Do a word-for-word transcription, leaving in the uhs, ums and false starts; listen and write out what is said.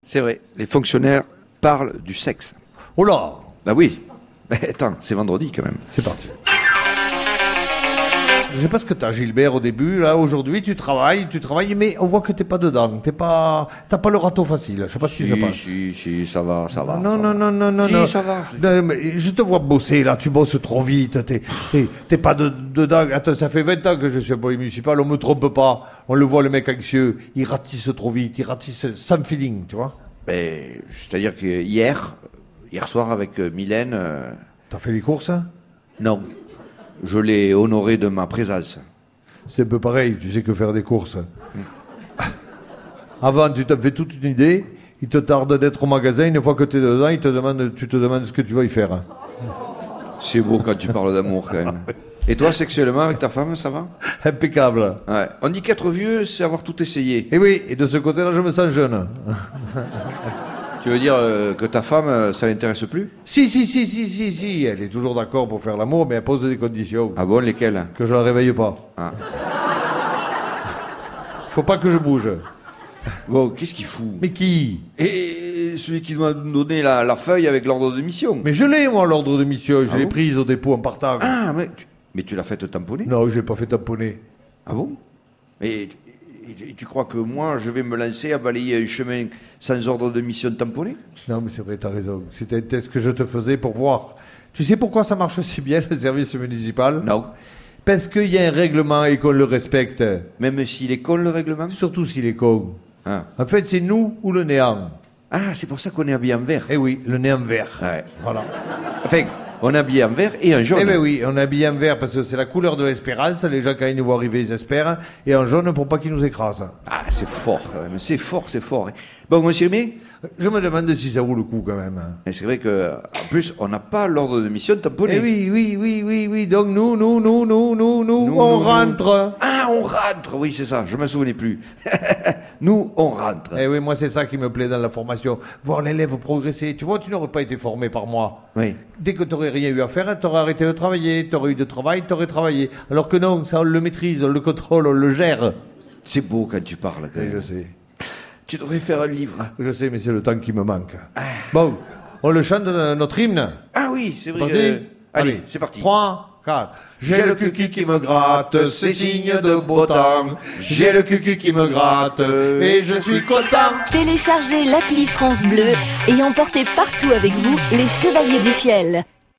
C'est vrai, les fonctionnaires parlent du sexe. Oh là! Bah oui. Mais attends, c'est vendredi quand même. C'est parti. Je sais pas ce que t'as, Gilbert, au début. Là, aujourd'hui, tu travailles, tu travailles, mais on voit que t'es pas dedans. T'es pas, t'as pas le râteau facile. Je sais pas ce qui se passe. Si, si, ça va, ça va. Non, ça non, va. non, non, non, Si, non. ça va. Non, mais je te vois bosser, là. Tu bosses trop vite. T'es, t'es, t'es pas de, dedans. Attends, ça fait vingt ans que je suis employé municipal. On me trompe pas. On le voit, le mec anxieux. Il ratisse trop vite. Il ratisse sans feeling, tu vois. Mais, c'est-à-dire que hier, hier soir avec euh, Mylène, euh, T'as fait les courses, hein? non, je l'ai honoré de ma présence. C'est un peu pareil, tu sais que faire des courses. Avant, tu t'as fait toute une idée, il te tarde d'être au magasin, une fois que tu es dedans, il te demande, tu te demandes ce que tu vas y faire. C'est beau quand tu parles d'amour quand même. Et toi, sexuellement, avec ta femme, ça va? Impeccable. Ouais. On dit qu'être vieux, c'est avoir tout essayé. Et oui, et de ce côté-là, je me sens jeune. Tu veux dire euh, que ta femme, euh, ça l'intéresse plus? Si, si, si, si, si, si, elle est toujours d'accord pour faire l'amour, mais elle pose des conditions. Ah bon, lesquelles? Que je la réveille pas. Ah. Faut pas que je bouge. Bon, qu'est-ce qu'il fout? Mais qui? Et celui qui doit nous donner la, la feuille avec l'ordre de mission. Mais je l'ai, moi, l'ordre de mission. Je Ah l'ai bon prise au dépôt en partant. Ah, mais tu, mais tu l'as fait tamponner? Non, j'ai pas fait tamponner. Ah bon? Mais et tu crois que moi, je vais me lancer à balayer un chemin sans ordre de mission tamponné? Non, mais c'est vrai, t'as raison. C'était un test que je te faisais pour voir. Tu sais pourquoi ça marche si bien, le service municipal? Non. Parce qu'il y a un règlement et qu'on le respecte. Même s'il est con, le règlement? Surtout s'il est con. Ah, En fait, c'est nous ou le néant. ah c'est pour ça qu'on est habillé en vert. Eh oui, le néant vert. Ouais. Voilà. Enfin, on est habillé en vert et en jaune. Eh bien oui, on est habillé en vert parce que c'est la couleur de l'espérance. Les gens, quand ils nous voient arriver, ils espèrent. Et en jaune pour pas qu'ils nous écrasent. Ah, c'est fort quand même. C'est fort, c'est fort. Bon, on s'y remet? Je me demande si ça vaut le coup quand même. Et c'est vrai que, en plus, on n'a pas l'ordre de mission tamponné. Eh oui, oui, oui, oui, oui. Donc nous, nous, nous, nous, nous, nous, Nous, on nous, rentre. Ah, on rentre. Oui, c'est ça. Je me souvenais plus. Nous, on rentre. Eh oui, moi c'est ça qui me plaît dans la formation. Voir l'élève progresser. Tu vois, tu n'aurais pas été formé par moi. Oui. Dès que tu n'aurais rien eu à faire, tu aurais arrêté de travailler. Tu aurais eu de travail, tu aurais travaillé. Alors que non, ça on le maîtrise, on le contrôle, on le gère. C'est beau quand tu parles. Quand Et même. je sais. Tu devrais faire un livre. Je sais, mais c'est le temps qui me manque. Bon, on le chante dans notre hymne. Ah oui, c'est vrai. Parti que- Allez, c'est parti. trois, quatre. J'ai le cucu qui me gratte, c'est signe de beau temps. J'ai le cucu qui me gratte, et je suis content. Téléchargez l'appli France Bleu et emportez partout avec vous les Chevaliers du Fiel.